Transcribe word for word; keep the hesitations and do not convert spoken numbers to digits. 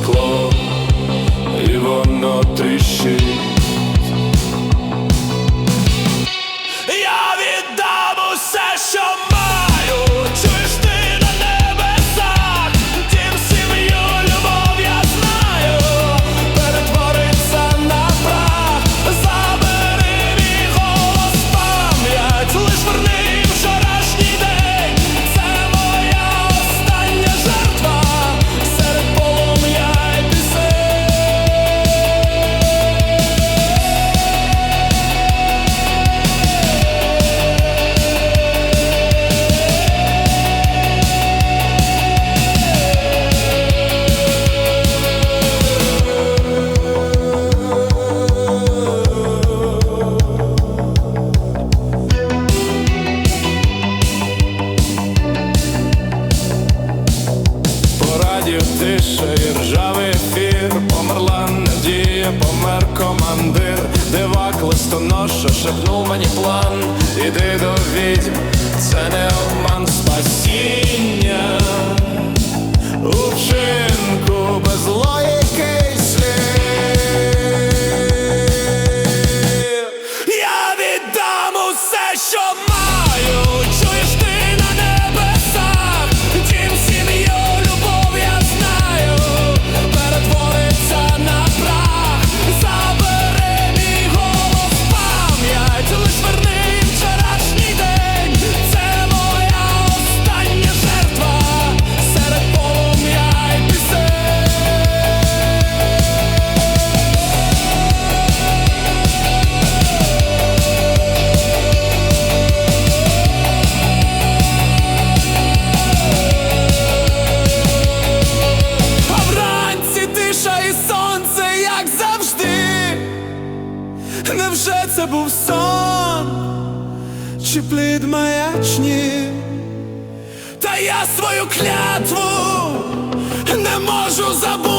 скло, і воно тріщить. Я віддам усе, що маю, чуєш ти на небесах, дім, сім'ю, любов, я знаю, перетвориться на прах. Забери мій голос, пам'ять, лиш верни вчорашній день. Це моя остання жертва серед полум'я й пісень. Порадів тиша і ржавий ефір, померла надія, помер командир. Дивак листоноша шепнув мені план: іди до відьм, це не обман, спасіння у вчинку без логіки й слів. Я віддам усе, що маю, чуєш ти на небесах, дім, сім'ю, любов, я знаю, перетвориться на прах. Забери мій голос, пам'ять, лиш верни вчорашній день. Це моя остання жертва серед полум'я й пісень. А вранці тиша і сонце, як завжди. Невже це був сон чи плід маячні? Та я свою клятву не можу забути.